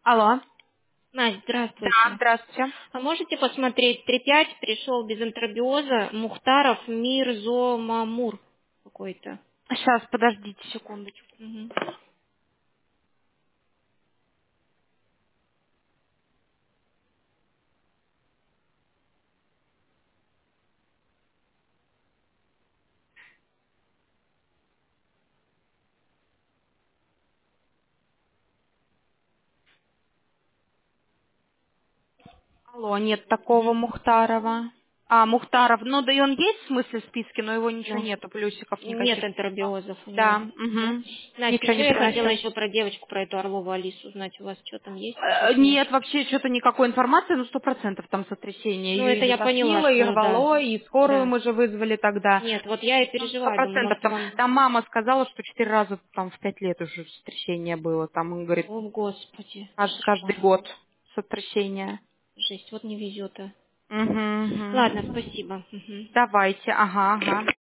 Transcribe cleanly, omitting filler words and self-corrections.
Алло. Настя, Да, здравствуйте. здравствуйте. А можете посмотреть 3.5, пришел без энтеробиоза, Мухтаров Мирзомамур какой-то. Сейчас, подождите секундочку. Мгм. Алло, нет такого Мухтарова. Мухтаров, ну да и он есть в смысле в списке, но его ничего Да. нету, плюсиков Нет никаких. энтеробиозов у Да, него. Да? угу. Настя, Ничего еще не я хотела приносил. еще про девочку, про эту Орлову Алису узнать. У вас что там есть? Сейчас нет. Нет, вообще что-то никакой информации, ну 100% там сотрясение. Ну, Ее это и я поняла, затошнило, и что да. рвало, и скорую Да. мы же вызвали тогда. Нет, вот я и Ну, сто переживаю, думаю, процентов. может Там, вам... там мама сказала, что 4 раза там в 5 лет уже сотрясение было. Там, он говорит, О, Господи, каждый кошмар. год сотрясение. Жесть, вот не везет. Угу, Ладно, угу. спасибо. Мгм. Давайте, ага, ага.